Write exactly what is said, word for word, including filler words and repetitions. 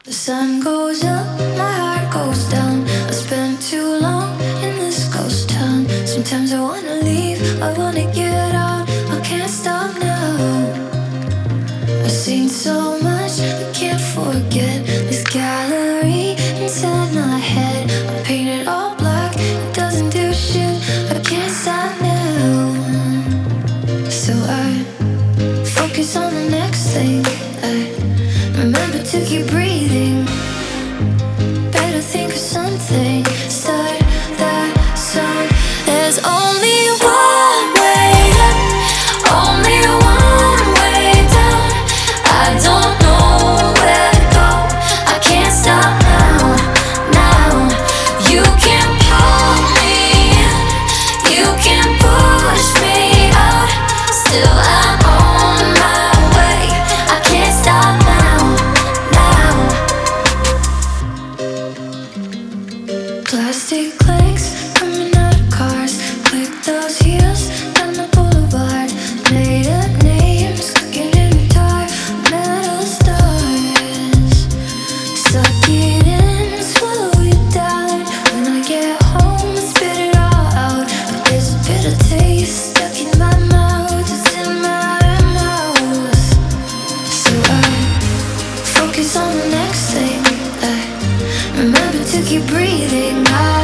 The sun goes up, my heart goes down. I spent too long in this ghost town. Sometimes I wanna leave, I wanna get out. I can't stop now. I've seen so much, I can't forget this gallery inside my head. I paint it all black, it doesn't do shit. I can't stop now. So I focus on the next thing. I remember to keep breathing. Better think of something. Start that song. There's only one way up, only one way down. I don't know where to go. I can't stop now, now. You can pull me in, you can push me out. Still I'm on my way. I can't stop now, now. Plastic legs coming out of cars. Click those heels down the boulevard. Made up names, cooking in guitar. Metal stars. Suck it in, swallow it down. When I get home, I spit it all out. But there's a bitter taste stuck in my mouth. It's in my mouth. So I focus on the next thing. I remember to keep breathing. I